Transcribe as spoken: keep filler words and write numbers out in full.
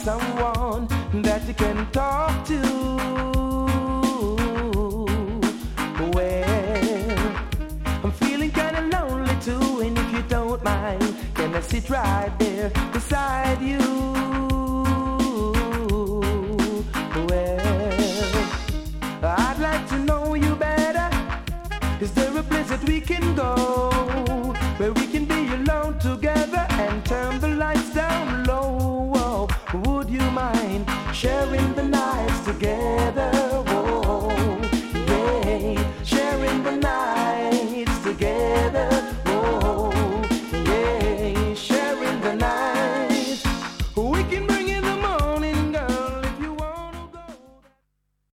someone that you can talk to. Well, I'm feeling kinda lonely too, and if you don't mind, can I sit right there beside you? Well, I'd like to know you better. Is there a place that we can go where we can be alone together and turn the